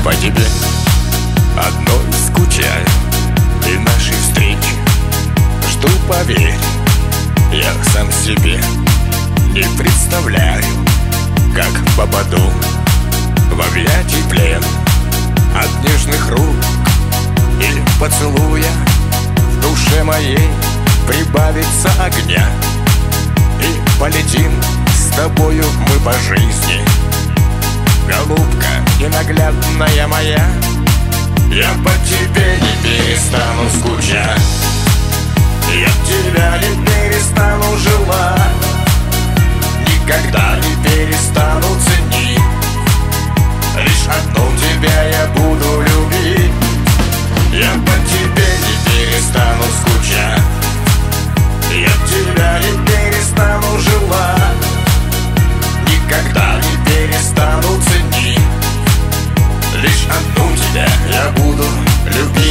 по тебе одной скучаю, и нашей встречи жду, поверь. Я сам себе не представляю, как попаду в объятий плен от нежных рук и поцелуя. В душе моей прибавится огня, и полетим с тобою мы по жизни. Голубка ненаглядная моя, я по тебе не перестану скучать, я тебя не перестану желать, никогда не перестану ценить. Лишь одну тебя я буду любить. Я по тебе не перестану скучать, я тебя не перестану желать, никогда не перестану ценить. Лишь одну тебя я буду любить.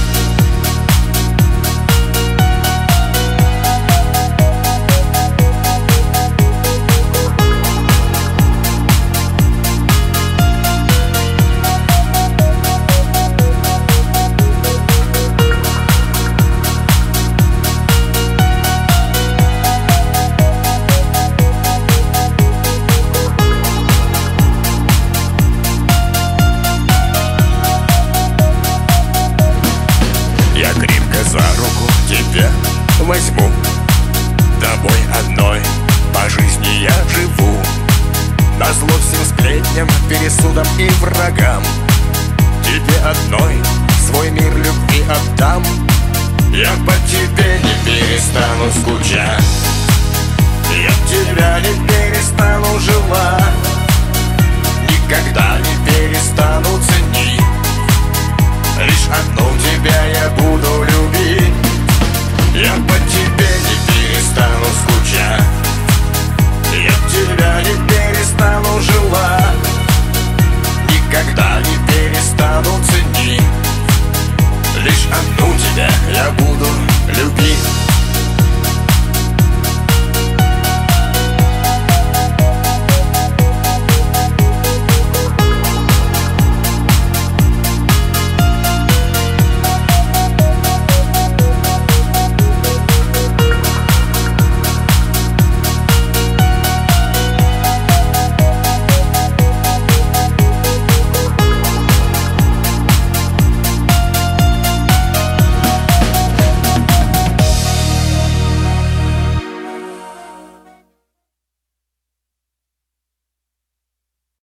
За руку тебя возьму, тобой одной по жизни я живу. Назло всем сплетням, пересудам и врагам, тебе одной свой мир любви отдам. Я по тебе не перестану скучать, я тебя не перестану желать, никогда не перестану ценить. Лишь одну тебя я